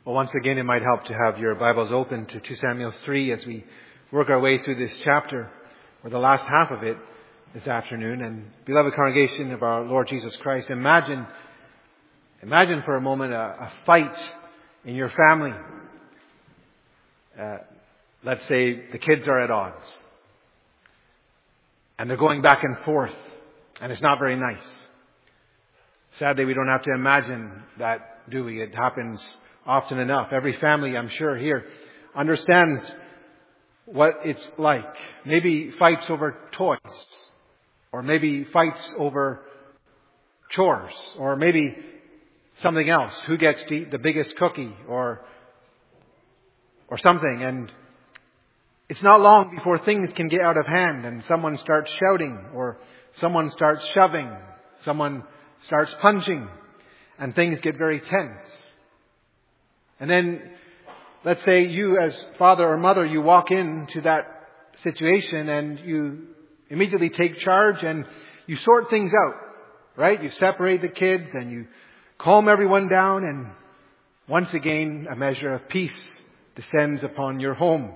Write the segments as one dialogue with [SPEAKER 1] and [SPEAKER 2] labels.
[SPEAKER 1] Well, once again, it might help to have your Bibles open to 2 Samuel 3 as we work our way through this chapter, or the last half of it this afternoon. And beloved congregation of our Lord Jesus Christ, imagine for a moment a fight in your family. Let's say the kids are at odds, and they're going back and forth, and it's not very nice. Sadly, we don't have to imagine that, do we? It happens often enough. Every family, I'm sure, here understands what it's like. Maybe fights over toys, or maybe fights over chores, or maybe something else. Who gets to eat the biggest cookie, or something. And it's not long before things can get out of hand and someone starts shouting, or someone starts shoving, someone starts punching, and things get very tense. And then, let's say you as father or mother, you walk into that situation and you immediately take charge and you sort things out, right? You separate the kids and you calm everyone down, and once again a measure of peace descends upon your home.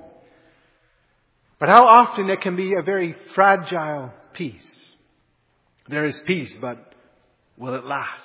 [SPEAKER 1] But how often it can be a very fragile peace. There is peace, but will it last?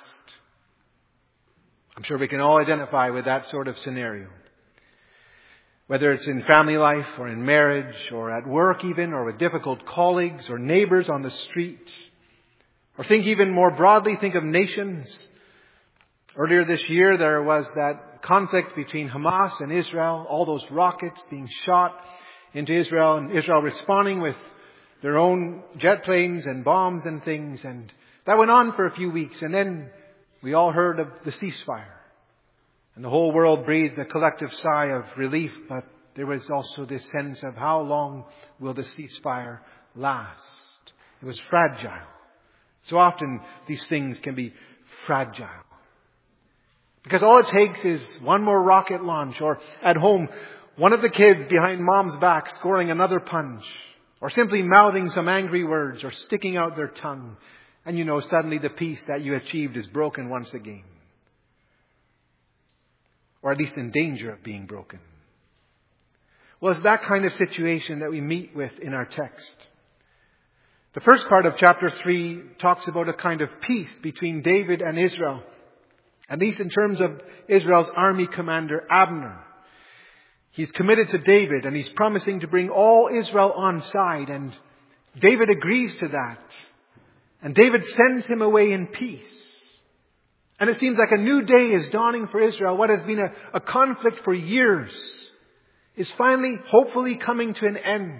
[SPEAKER 1] I'm sure we can all identify with that sort of scenario. Whether it's in family life or in marriage or at work even, or with difficult colleagues or neighbors on the street. Or think even more broadly, think of nations. Earlier this year there was that conflict between Hamas and Israel, all those rockets being shot into Israel, and Israel responding with their own jet planes and bombs and things. And that went on for a few weeks, and then we all heard of the ceasefire. And the whole world breathed a collective sigh of relief, but there was also this sense of how long will the ceasefire last? It was fragile. So often these things can be fragile. Because all it takes is one more rocket launch, or at home, one of the kids behind mom's back scoring another punch, or simply mouthing some angry words, or sticking out their tongue. And suddenly the peace that you achieved is broken once again. Or at least in danger of being broken. Well, it's that kind of situation that we meet with in our text. The first part of chapter 3 talks about a kind of peace between David and Israel. At least in terms of Israel's army commander, Abner. He's committed to David and he's promising to bring all Israel on side. And David agrees to that. And David sends him away in peace. And it seems like a new day is dawning for Israel. What has been a conflict for years is finally, hopefully, coming to an end.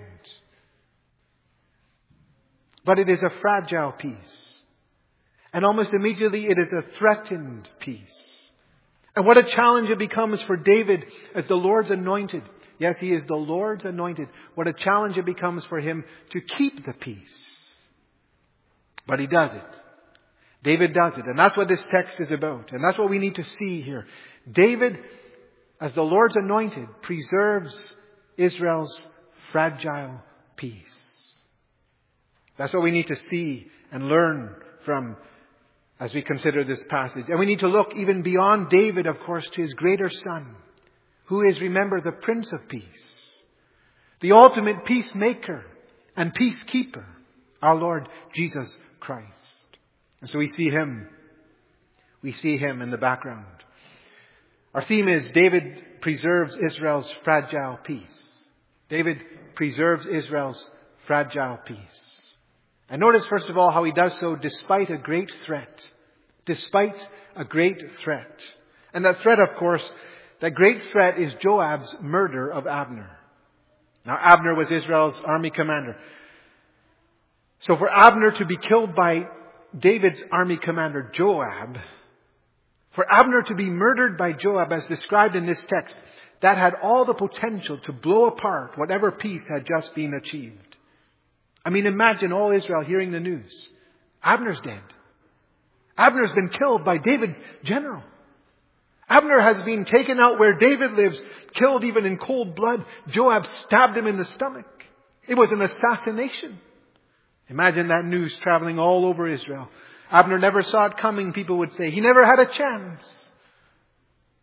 [SPEAKER 1] But it is a fragile peace. And almost immediately it is a threatened peace. And what a challenge it becomes for David as the Lord's anointed. Yes, he is the Lord's anointed. What a challenge it becomes for him to keep the peace. But he does it. David does it. And that's what this text is about. And that's what we need to see here. David, as the Lord's anointed, preserves Israel's fragile peace. That's what we need to see and learn from as we consider this passage. And we need to look even beyond David, of course, to his greater son, who is, remember, the Prince of Peace, the ultimate peacemaker and peacekeeper, our Lord Jesus Christ. And so we see him. We see him in the background. Our theme is David preserves Israel's fragile peace. David preserves Israel's fragile peace. And notice, first of all, how he does so despite a great threat. Despite a great threat. And that threat, of course, that great threat is Joab's murder of Abner. Now, Abner was Israel's army commander. So for Abner to be killed by David's army commander, Joab, for Abner to be murdered by Joab, as described in this text, that had all the potential to blow apart whatever peace had just been achieved. I mean, imagine all Israel hearing the news. Abner's dead. Abner's been killed by David's general. Abner has been taken out where David lives, killed even in cold blood. Joab stabbed him in the stomach. It was an assassination. Imagine that news traveling all over Israel. Abner never saw it coming, people would say. He never had a chance.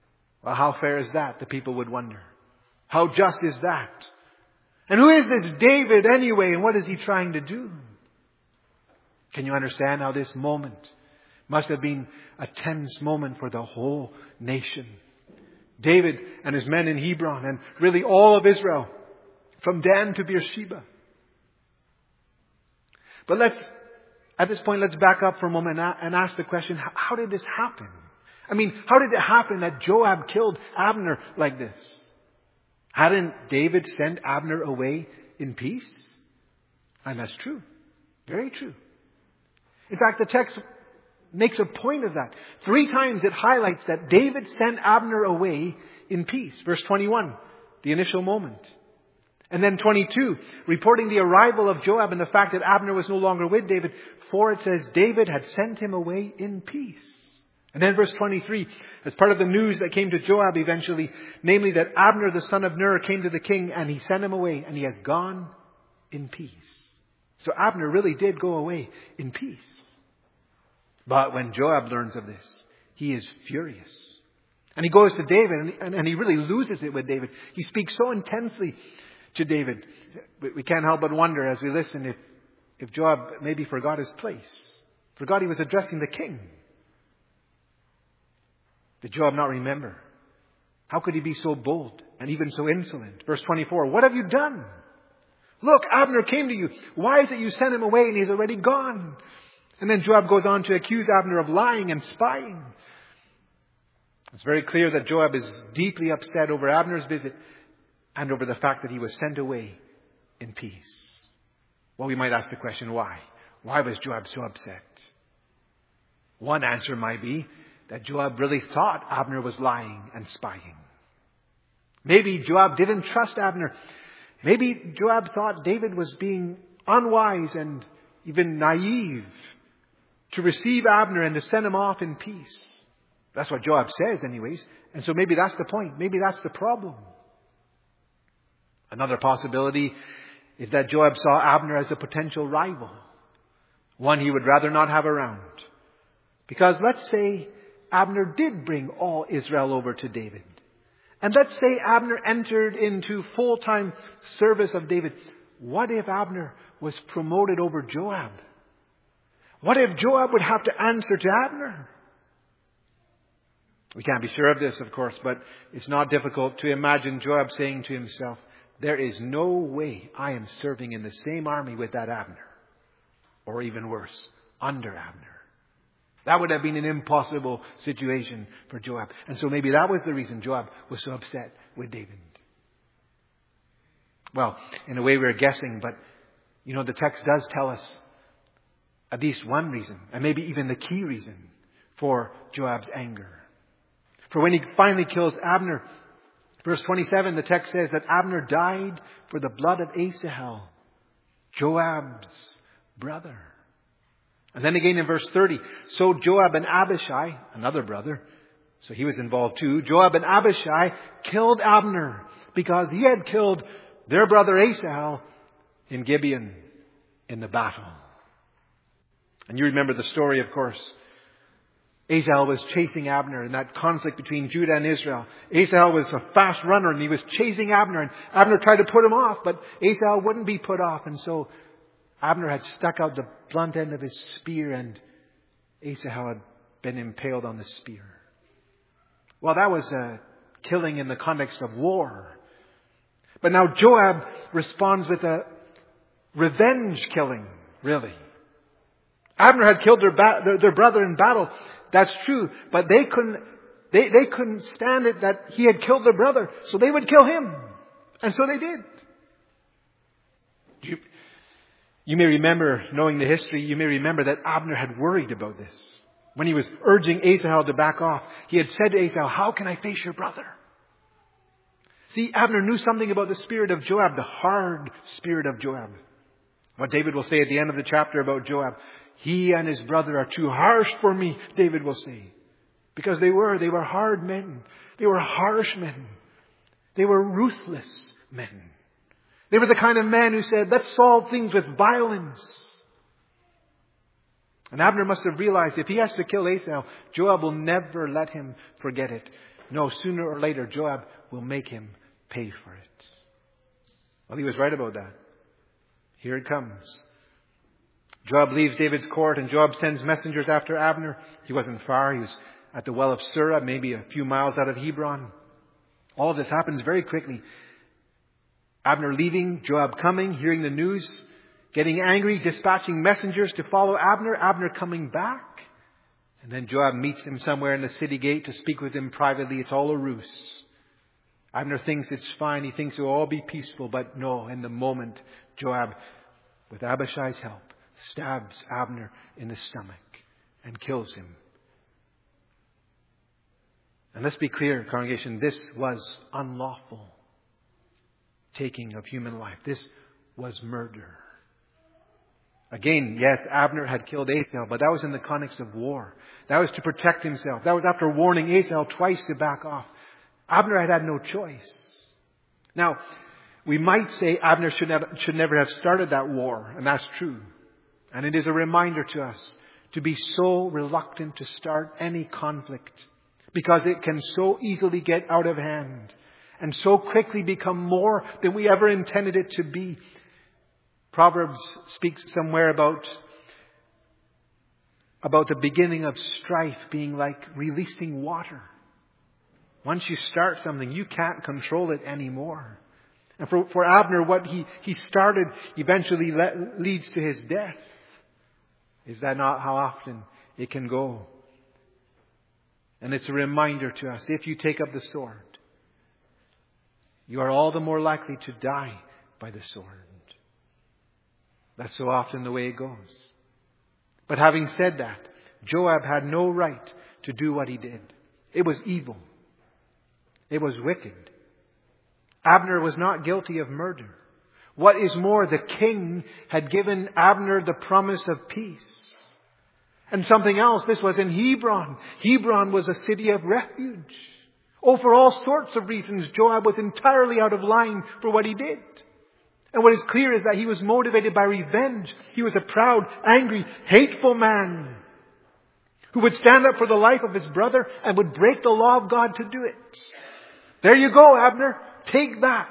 [SPEAKER 1] Well, how fair is that? The people would wonder. How just is that? And who is this David anyway? And what is he trying to do? Can you understand how this moment must have been a tense moment for the whole nation? David and his men in Hebron, and really all of Israel, from Dan to Beersheba. But at this point, let's back up for a moment and ask the question, how did this happen? I mean, how did it happen that Joab killed Abner like this? Hadn't David sent Abner away in peace? And that's true. Very true. In fact, the text makes a point of that. 3 times it highlights that David sent Abner away in peace. Verse 21, the initial moment. And then 22, reporting the arrival of Joab and the fact that Abner was no longer with David. For it says, David had sent him away in peace. And then verse 23, as part of the news that came to Joab eventually, namely that Abner the son of Ner came to the king and he sent him away and he has gone in peace. So Abner really did go away in peace. But when Joab learns of this, he is furious. And he goes to David and he really loses it with David. He speaks so intensely to David. We can't help but wonder as we listen if Joab maybe forgot his place. Forgot he was addressing the king. Did Joab not remember? How could he be so bold and even so insolent? Verse 24, what have you done? Look, Abner came to you. Why is it you sent him away and he's already gone? And then Joab goes on to accuse Abner of lying and spying. It's very clear that Joab is deeply upset over Abner's visit and over the fact that he was sent away in peace. Well, we might ask the question, why? Why was Joab so upset? One answer might be that Joab really thought Abner was lying and spying. Maybe Joab didn't trust Abner. Maybe Joab thought David was being unwise and even naive to receive Abner and to send him off in peace. That's what Joab says anyways. And so maybe that's the point. Maybe that's the problem. Another possibility is that Joab saw Abner as a potential rival. One he would rather not have around. Because let's say Abner did bring all Israel over to David. And let's say Abner entered into full-time service of David. What if Abner was promoted over Joab? What if Joab would have to answer to Abner? We can't be sure of this, of course, but it's not difficult to imagine Joab saying to himself, there is no way I am serving in the same army with that Abner. Or even worse, under Abner. That would have been an impossible situation for Joab. And so maybe that was the reason Joab was so upset with David. Well, in a way we're guessing, but the text does tell us at least one reason, and maybe even the key reason for Joab's anger. For when he finally kills Abner, verse 27, the text says that Abner died for the blood of Asahel, Joab's brother. And then again in verse 30, so Joab and Abishai, another brother, so he was involved too, Joab and Abishai killed Abner because he had killed their brother Asahel in Gibeon in the battle. And you remember the story, of course. Asahel was chasing Abner in that conflict between Judah and Israel. Asahel was a fast runner and he was chasing Abner, and Abner tried to put him off, but Asahel wouldn't be put off, and so Abner had stuck out the blunt end of his spear and Asahel had been impaled on the spear. Well, that was a killing in the context of war. But now Joab responds with a revenge killing, really. Abner had killed their brother in battle. That's true. But they couldn't stand it that he had killed their brother. So they would kill him. And so they did. You may remember, knowing the history, you may remember that Abner had worried about this. When he was urging Asahel to back off, he had said to Asahel, how can I face your brother? See, Abner knew something about the spirit of Joab, the hard spirit of Joab. What David will say at the end of the chapter about Joab, he and his brother are too harsh for me, David will say. Because they were hard men. They were harsh men. They were ruthless men. They were the kind of men who said, let's solve things with violence. And Abner must have realized if he has to kill Asahel, Joab will never let him forget it. No, sooner or later Joab will make him pay for it. Well, he was right about that. Here it comes. Joab leaves David's court and Joab sends messengers after Abner. He wasn't far. He was at the well of Sirah, maybe a few miles out of Hebron. All of this happens very quickly. Abner leaving, Joab coming, hearing the news, getting angry, dispatching messengers to follow Abner. Abner coming back. And then Joab meets him somewhere in the city gate to speak with him privately. It's all a ruse. Abner thinks it's fine. He thinks it will all be peaceful. But no, in the moment, Joab, with Abishai's help, stabs Abner in the stomach and kills him. And let's be clear, congregation, this was unlawful taking of human life. This was murder. Again, yes, Abner had killed Asahel, but that was in the context of war. That was to protect himself. That was after warning Asahel twice to back off. Abner had no choice. Now, we might say Abner should never have started that war, and that's true. And it is a reminder to us to be so reluctant to start any conflict, because it can so easily get out of hand and so quickly become more than we ever intended it to be. Proverbs speaks somewhere about the beginning of strife being like releasing water. Once you start something, you can't control it anymore. And for Abner, what he started eventually leads to his death. Is that not how often it can go? And it's a reminder to us, if you take up the sword, you are all the more likely to die by the sword. That's so often the way it goes. But having said that, Joab had no right to do what he did. It was evil. It was wicked. Abner was not guilty of murder. What is more, the king had given Abner the promise of peace. And something else, this was in Hebron. Hebron was a city of refuge. Oh, for all sorts of reasons, Joab was entirely out of line for what he did. And what is clear is that he was motivated by revenge. He was a proud, angry, hateful man who would stand up for the life of his brother and would break the law of God to do it. There you go, Abner. Take that.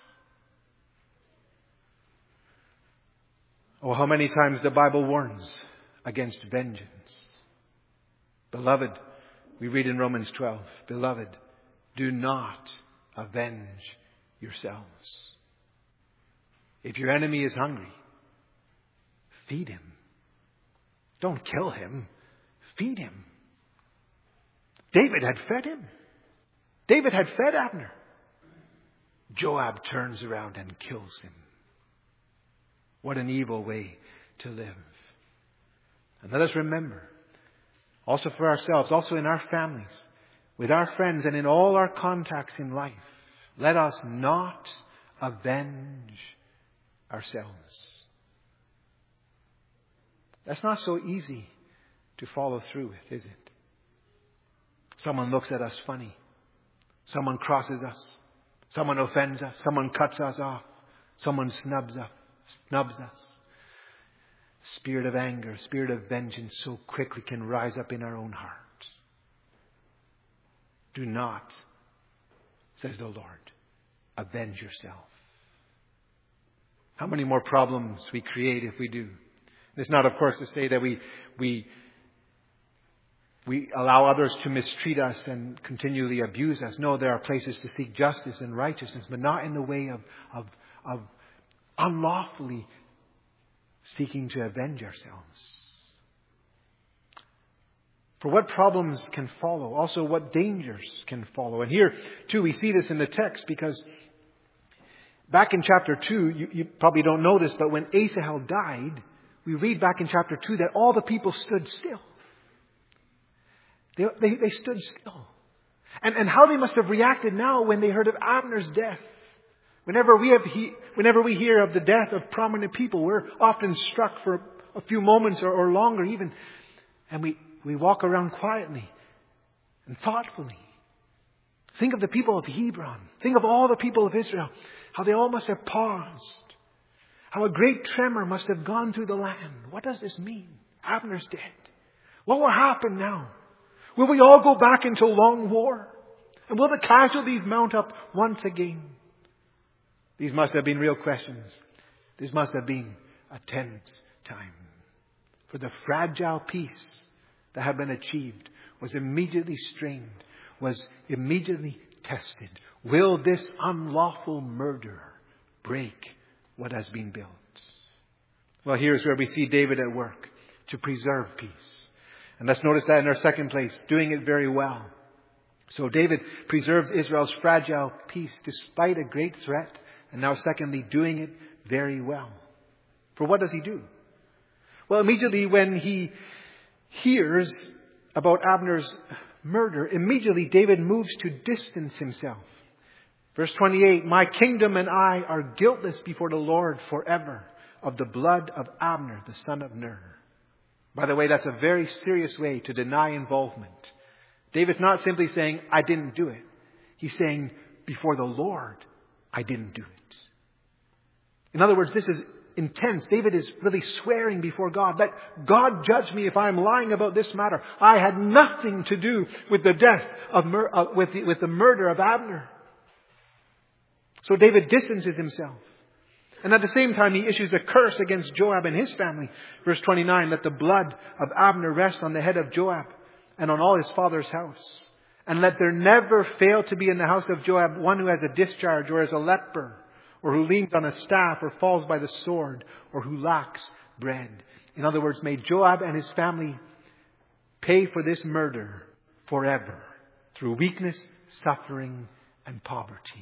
[SPEAKER 1] Oh, how many times the Bible warns against vengeance. Beloved, we read in Romans 12, Beloved, do not avenge yourselves. If your enemy is hungry, feed him. Don't kill him. Feed him. David had fed him. David had fed Abner. Joab turns around and kills him. What an evil way to live. And let us remember, also for ourselves, also in our families, with our friends and in all our contacts in life, let us not avenge ourselves. That's not so easy to follow through with, is it? Someone looks at us funny. Someone crosses us. Someone offends us. Someone cuts us off. Someone snubs us. Spirit of anger, spirit of vengeance so quickly can rise up in our own heart. Do not, says the Lord, avenge yourself. How many more problems we create if we do. It's not, of course, to say that we allow others to mistreat us and continually abuse us. No, there are places to seek justice and righteousness, but not in the way of unlawfully seeking to avenge ourselves. For what problems can follow? Also, what dangers can follow? And here, too, we see this in the text because back in chapter 2, you probably don't know this, but when Asahel died, we read back in chapter 2 that all the people stood still. They stood still. And how they must have reacted now when they heard of Abner's death. Whenever we hear of the death of prominent people, we're often struck for a few moments or longer even. And we walk around quietly and thoughtfully. Think of the people of Hebron. Think of all the people of Israel. How they all must have paused. How a great tremor must have gone through the land. What does this mean? Abner's dead. What will happen now? Will we all go back into long war? And will the casualties mount up once again? These must have been real questions. This must have been a tense time. For the fragile peace that had been achieved was immediately strained, was immediately tested. Will this unlawful murder break what has been built? Well, here's where we see David at work to preserve peace. And let's notice that in our second place, doing it very well. So David preserves Israel's fragile peace despite a great threat. And now secondly, doing it very well. For what does he do? Well, immediately when he hears about Abner's murder, immediately David moves to distance himself. Verse 28, my kingdom and I are guiltless before the Lord forever of the blood of Abner, the son of Ner. By the way, that's a very serious way to deny involvement. David's not simply saying, I didn't do it. He's saying, before the Lord, I didn't do it. In other words, this is intense. David is really swearing before God. Let God judge me if I'm lying about this matter. I had nothing to do with the death with the murder of Abner. So David distances himself. And at the same time, he issues a curse against Joab and his family. Verse 29, let the blood of Abner rest on the head of Joab and on all his father's house. And let there never fail to be in the house of Joab one who has a discharge or is a leper, or who leans on a staff or falls by the sword, or who lacks bread. In other words, may Joab and his family pay for this murder forever through weakness, suffering, and poverty.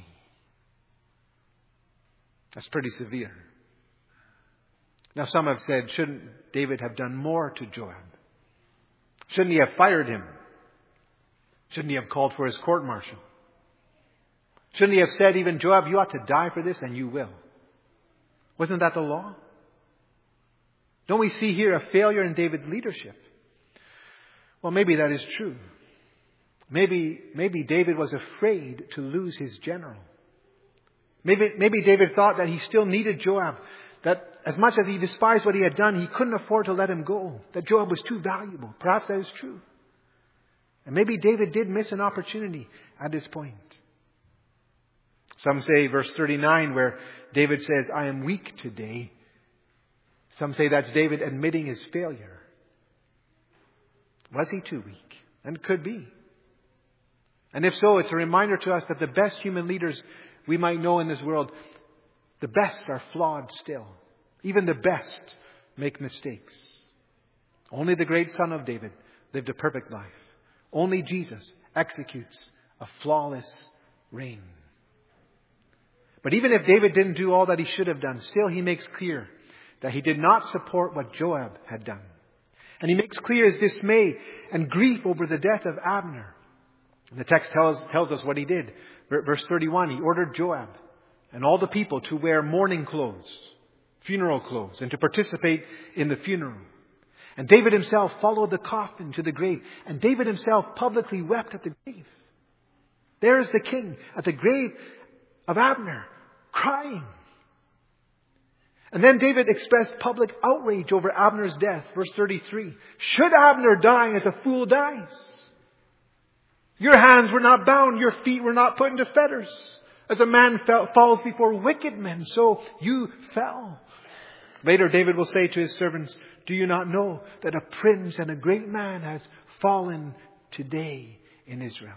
[SPEAKER 1] That's pretty severe. Now some have said, shouldn't David have done more to Joab? Shouldn't he have fired him? Shouldn't he have called for his court-martial? Shouldn't he have said, even Joab, you ought to die for this, and you will? Wasn't that the law? Don't we see here a failure in David's leadership? Well, maybe that is true. Maybe David was afraid to lose his general. Maybe David thought that he still needed Joab. That as much as he despised what he had done, he couldn't afford to let him go. That Joab was too valuable. Perhaps that is true. And maybe David did miss an opportunity at this point. Some say verse 39 where David says, I am weak today. Some say that's David admitting his failure. Was he too weak? And could be. And if so, it's a reminder to us that the best human leaders we might know in this world, the best are flawed still. Even the best make mistakes. Only the great Son of David lived a perfect life. Only Jesus executes a flawless reign. But even if David didn't do all that he should have done, still he makes clear that he did not support what Joab had done. And he makes clear his dismay and grief over the death of Abner. The text tells us what he did. Verse 31, he ordered Joab and all the people to wear mourning clothes, funeral clothes, and to participate in the funeral. And David himself followed the coffin to the grave. And David himself publicly wept at the grave. There is the king at the grave of Abner, crying. And then David expressed public outrage over Abner's death. Verse 33, should Abner die as a fool dies? Your hands were not bound, your feet were not put into fetters. As a man falls before wicked men, so you fell. Later, David will say to his servants, do you not know that a prince and a great man has fallen today in Israel?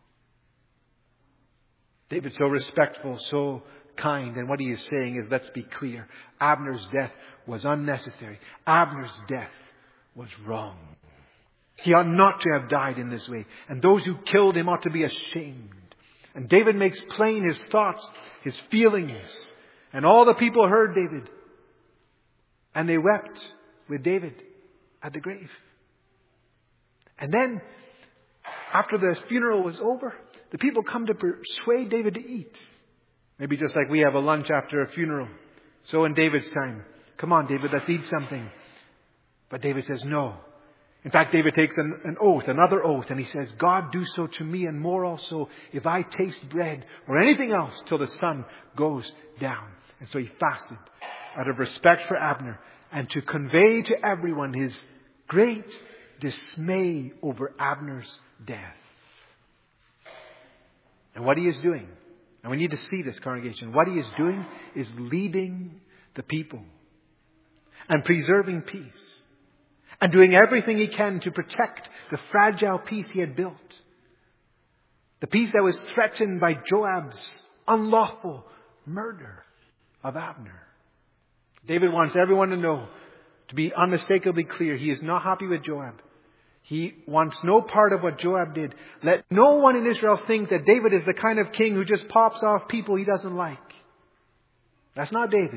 [SPEAKER 1] David's so respectful, so kind. And what he is saying is, let's be clear. Abner's death was unnecessary. Abner's death was wrong. He ought not to have died in this way. And those who killed him ought to be ashamed. And David makes plain his thoughts, his feelings. And all the people heard David. And they wept with David at the grave. And then, after the funeral was over, the people come to persuade David to eat. Maybe just like we have a lunch after a funeral. So in David's time, come on David, let's eat something. But David says no. In fact, David takes an oath, another oath, and he says, God, do so to me and more also if I taste bread or anything else till the sun goes down. And so he fasted out of respect for Abner and to convey to everyone his great dismay over Abner's death. And what he is doing, and we need to see this, congregation, what he is doing is leading the people and preserving peace and doing everything he can to protect the fragile peace he had built. The peace that was threatened by Joab's unlawful murder of Abner. David wants everyone to know, to be unmistakably clear, he is not happy with Joab. He wants no part of what Joab did. Let no one in Israel think that David is the kind of king who just pops off people he doesn't like. That's not David.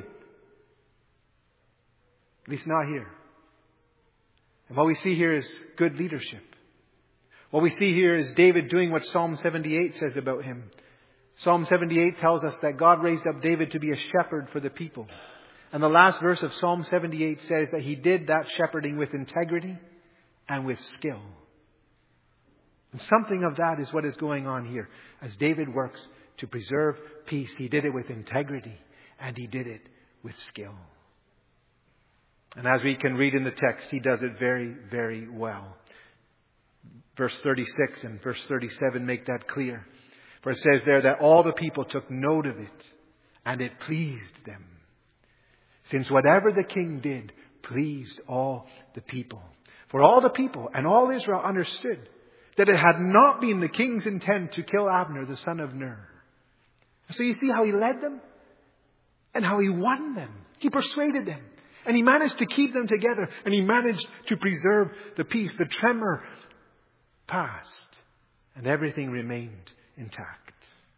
[SPEAKER 1] At least not here. And what we see here is good leadership. What we see here is David doing what Psalm 78 says about him. Psalm 78 tells us that God raised up David to be a shepherd for the people. And the last verse of Psalm 78 says that he did that shepherding with integrity and with skill. And something of that is what is going on here. As David works to preserve peace, he did it with integrity and he did it with skill. And as we can read in the text, he does it very, very well. Verse 36 and verse 37 make that clear. For it says there that all the people took note of it, and it pleased them. Since whatever the king did pleased all the people. For all the people and all Israel understood that it had not been the king's intent to kill Abner, the son of Ner. So you see how he led them and how he won them. He persuaded them. And he managed to keep them together. And he managed to preserve the peace. The tremor passed. And everything remained intact.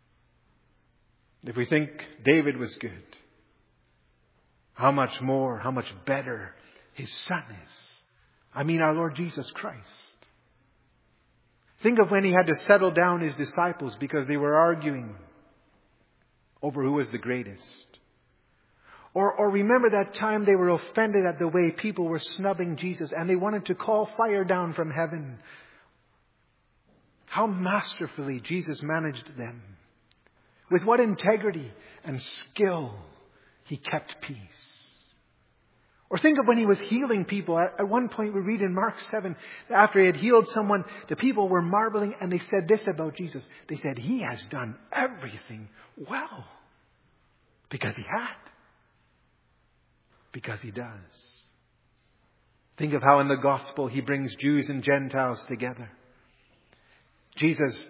[SPEAKER 1] If we think David was good, how much more, how much better his son is. I mean our Lord Jesus Christ. Think of when he had to settle down his disciples because they were arguing over who was the greatest. Or remember that time they were offended at the way people were snubbing Jesus and they wanted to call fire down from heaven. How masterfully Jesus managed them. With what integrity and skill he kept peace. Or think of when he was healing people. At one point we read in Mark 7, after he had healed someone, the people were marveling and they said this about Jesus. They said, he has done everything well. Because he had. Because he does. Think of how in the gospel he brings Jews and Gentiles together. Jesus,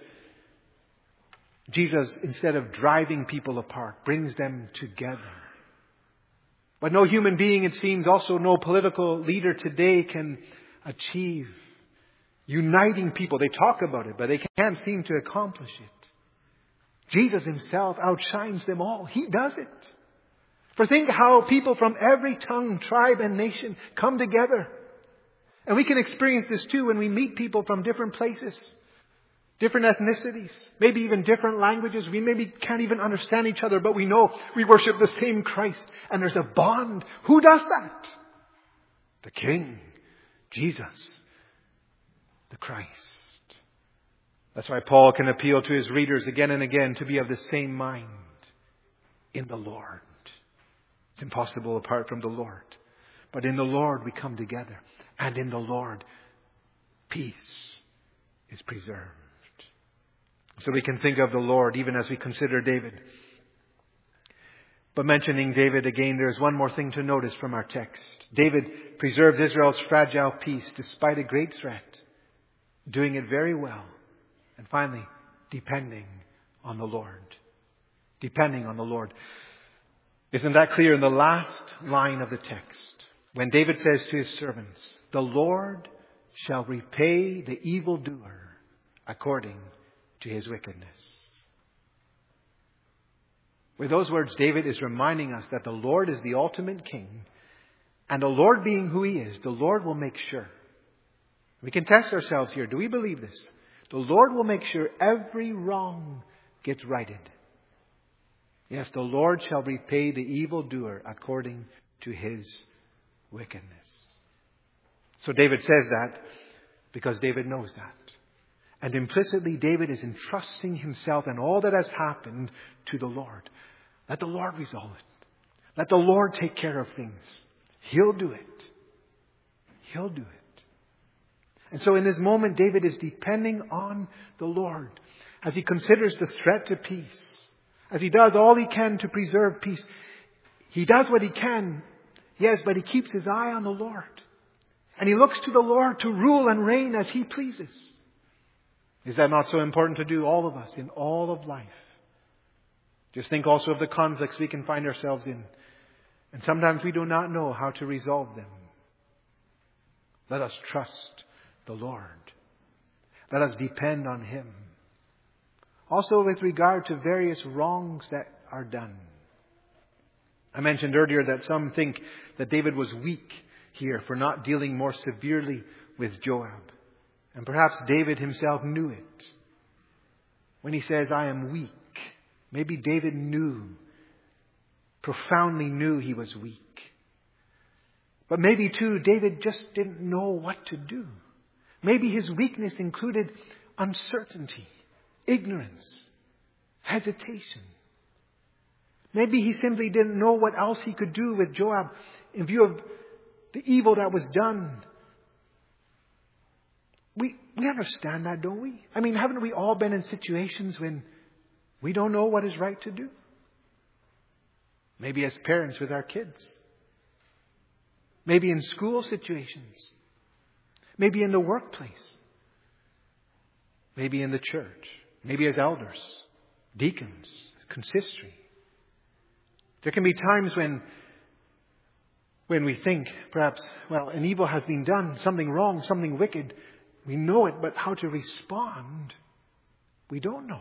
[SPEAKER 1] instead of driving people apart, brings them together. But no human being, it seems, also no political leader today can achieve uniting people. They talk about it, but they can't seem to accomplish it. Jesus himself outshines them all. He does it. For think how people from every tongue, tribe, and nation come together. And we can experience this too when we meet people from different places. Different ethnicities, maybe even different languages. We maybe can't even understand each other, but we know we worship the same Christ. And there's a bond. Who does that? The King, Jesus, the Christ. That's why Paul can appeal to his readers again and again to be of the same mind in the Lord. It's impossible apart from the Lord. But in the Lord we come together. And in the Lord, peace is preserved. So we can think of the Lord even as we consider David. But mentioning David again, there's one more thing to notice from our text. David preserves Israel's fragile peace despite a great threat, doing it very well. And finally, depending on the Lord. Depending on the Lord. Isn't that clear in the last line of the text? When David says to his servants, the Lord shall repay the evildoer according to his wickedness. With those words, David is reminding us that the Lord is the ultimate king. And the Lord being who he is, the Lord will make sure. We can test ourselves here. Do we believe this? The Lord will make sure every wrong gets righted. Yes, the Lord shall repay the evildoer according to his wickedness. So David says that because David knows that. And implicitly, David is entrusting himself and all that has happened to the Lord. Let the Lord resolve it. Let the Lord take care of things. He'll do it. He'll do it. And so in this moment, David is depending on the Lord. as he considers the threat to peace, as he does all he can to preserve peace, he does what he can, yes, but he keeps his eye on the Lord. And he looks to the Lord to rule and reign as he pleases. Is that not so important to do, all of us, in all of life? Just think also of the conflicts we can find ourselves in. And sometimes we do not know how to resolve them. Let us trust the Lord. Let us depend on Him. Also with regard to various wrongs that are done. I mentioned earlier that some think that David was weak here for not dealing more severely with Joab. And perhaps David himself knew it. When he says, I am weak, maybe David profoundly knew he was weak. But maybe too, David just didn't know what to do. Maybe his weakness included uncertainty, ignorance, hesitation. Maybe he simply didn't know what else he could do with Joab in view of the evil that was done. We understand that, don't we? I mean, haven't we all been in situations when we don't know what is right to do? Maybe as parents with our kids. Maybe in school situations. Maybe in the workplace. Maybe in the church. Maybe as elders, deacons, consistory. There can be times when we think, perhaps, well, an evil has been done, something wrong, something wicked. We know it, but how to respond, we don't know.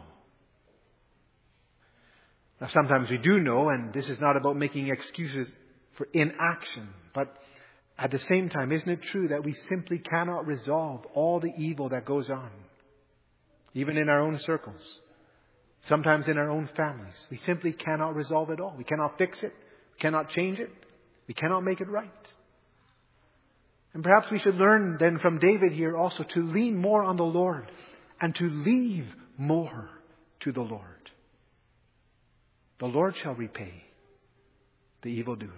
[SPEAKER 1] Now, sometimes we do know, and this is not about making excuses for inaction, but at the same time, isn't it true that we simply cannot resolve all the evil that goes on, even in our own circles, sometimes in our own families? We simply cannot resolve it all. We cannot fix it. We cannot change it. We cannot make it right. And perhaps we should learn then from David here also to lean more on the Lord and to leave more to the Lord. The Lord shall repay the evildoer.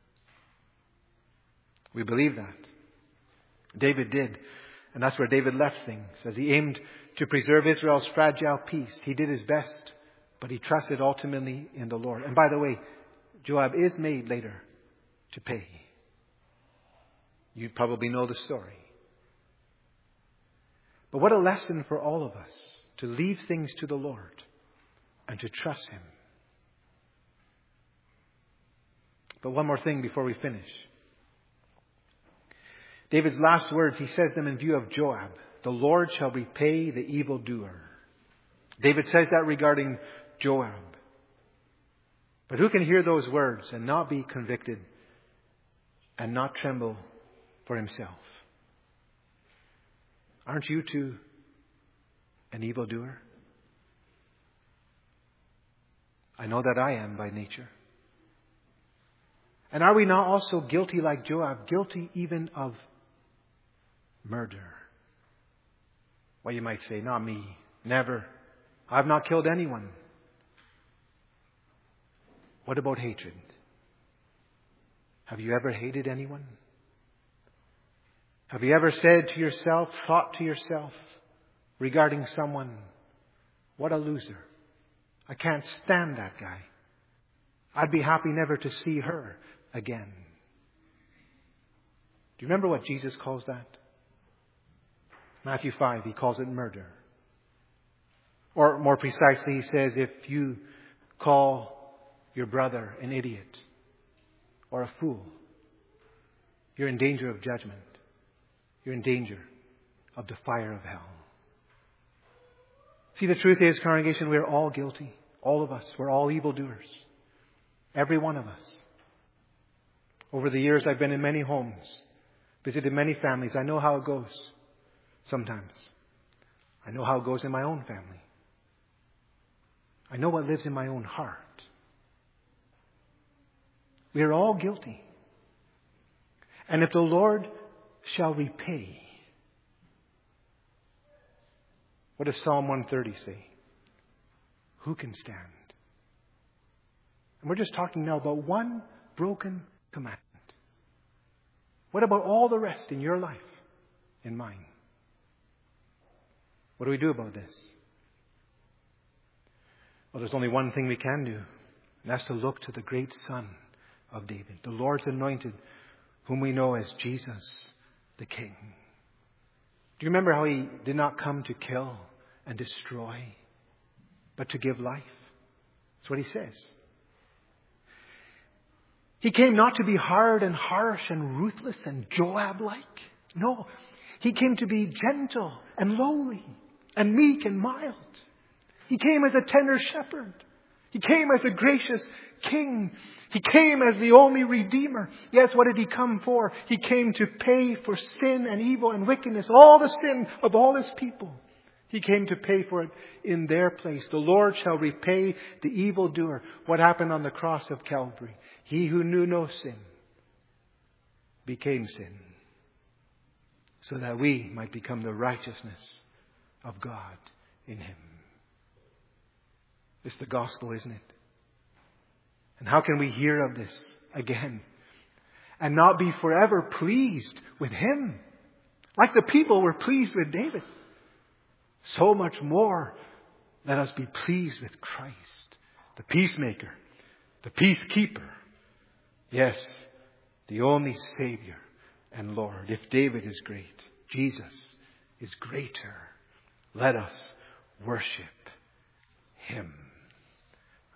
[SPEAKER 1] We believe that. David did. And that's where David left things. As he aimed to preserve Israel's fragile peace, he did his best, but he trusted ultimately in the Lord. And by the way, Joab is made later to pay. You probably know the story. But what a lesson for all of us to leave things to the Lord and to trust Him. But one more thing before we finish. David's last words, he says them in view of Joab. The Lord shall repay the evildoer. David says that regarding Joab. But who can hear those words and not be convicted and not tremble for himself? Aren't you too an evildoer? I know that I am by nature. And are we not also guilty like Joab, guilty even of murder? Well, you might say, not me. Never. I've not killed anyone. What about hatred? Have you ever hated anyone? Have you ever said to yourself, thought to yourself regarding someone, what a loser. I can't stand that guy. I'd be happy never to see her again. Do you remember what Jesus calls that? Matthew 5, He calls it murder. Or more precisely, He says, if you call your brother an idiot or a fool, you're in danger of judgment. You're in danger of the fire of hell. See, the truth is, congregation, we're all guilty. All of us. We're all evildoers. Every one of us. Over the years, I've been in many homes, visited many families. I know how it goes sometimes. I know how it goes in my own family. I know what lives in my own heart. We are all guilty. And if the Lord shall repay, what does Psalm 130 say? Who can stand? And we're just talking now about one broken commandment. What about all the rest in your life, in mine? What do we do about this? Well, there's only one thing we can do, and that's to look to the great Son of David, the Lord's anointed, whom we know as Jesus the King. Do you remember how he did not come to kill and destroy, but to give life? That's what he says. He came not to be hard and harsh and ruthless and Joab-like. No, he came to be gentle and lowly and meek and mild. He came as a tender shepherd. He came as a gracious king. He came as the only Redeemer. Yes, what did he come for? He came to pay for sin and evil and wickedness, all the sin of all his people. He came to pay for it in their place. The Lord shall repay the evildoer. What happened on the cross of Calvary? He who knew no sin became sin, so that we might become the righteousness of God in him. It's the gospel, isn't it? And how can we hear of this again and not be forever pleased with him? Like the people were pleased with David. So much more, let us be pleased with Christ, the peacemaker, the peacekeeper. Yes, the only Savior and Lord. If David is great, Jesus is greater. Let us worship him.